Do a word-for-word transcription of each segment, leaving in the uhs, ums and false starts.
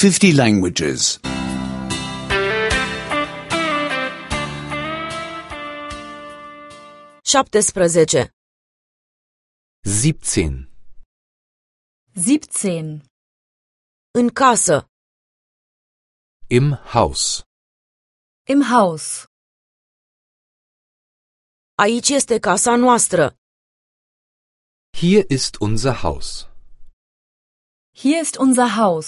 fifty languages. șaptesprezece. siebzehn. siebzehn. În casă. Im Haus. Im Haus. Aici este casa noastră. Hier ist unser Haus. Hier ist unser Haus.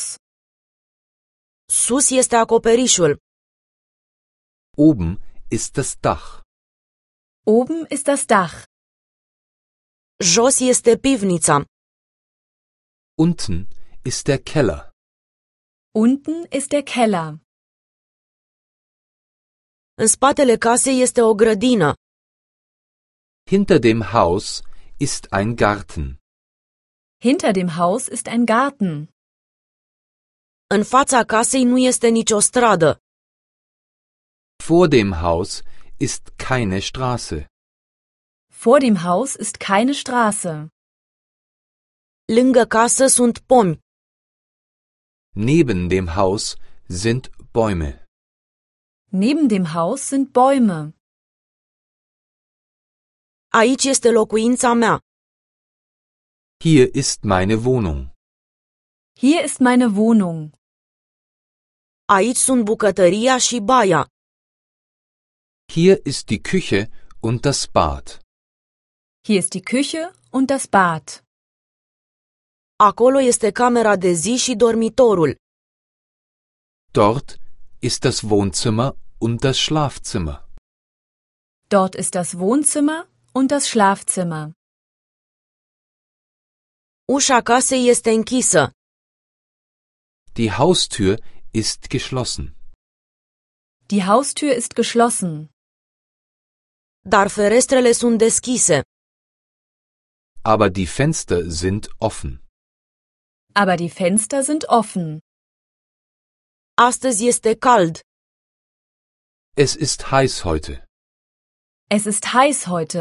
Sus este acoperișul. Oben ist das Dach. Oben ist das Dach. Jos este pivnița. Unten ist der Keller. Unten ist der Keller. În spatele casei este o grădină. Hinter dem Haus ist ein Garten. Hinter dem Haus ist ein Garten. În fața casei nu este nicio stradă. Vor dem Haus ist keine Straße. Vor dem Haus ist keine Straße. Lângă casă sunt pomi. Neben dem Haus sind Bäume. Neben dem Haus sind Bäume. Aici este locuința mea. Hier ist meine Wohnung. Hier ist meine Wohnung. Aici sunt bucătăria și baia. Hier ist die Küche und das Bad. Hier ist die Küche und das Bad. Acolo este camera de zi și dormitorul. Dort ist das Wohnzimmer und das Schlafzimmer. Dort ist das Wohnzimmer und das Schlafzimmer. Ușa casei este închisă. Die Haustür ist geschlossen. Die Haustür ist geschlossen. Dar ferestrele sunt deschise. Aber die Fenster sind offen. Aber die Fenster sind offen. Astăzi este cald. Es ist heiß heute. Es ist heiß heute.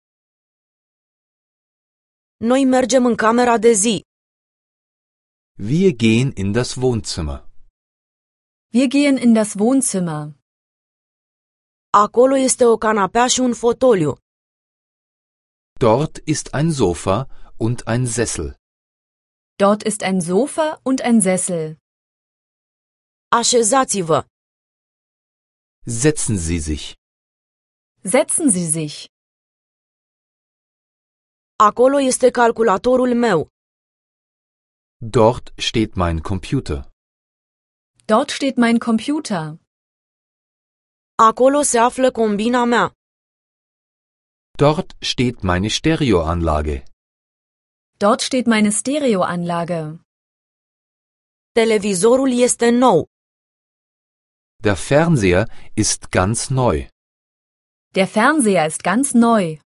Noi mergem în camera de zi. Wir gehen in das Wohnzimmer. Wir gehen in das Wohnzimmer. Acolo este o canapea și un fotoliu. Dort ist ein Sofa und ein Sessel. Dort ist ein Sofa und ein Sessel. Așezați-vă. Setzen Sie sich. Setzen Sie sich. Acolo este calculatorul meu. Dort steht mein Computer. Dort steht mein Computer. Acolo se află combina mea. Dort steht meine Stereoanlage. Dort steht meine Stereoanlage. Televizorul este nou. Der Fernseher ist ganz neu. Der Fernseher ist ganz neu.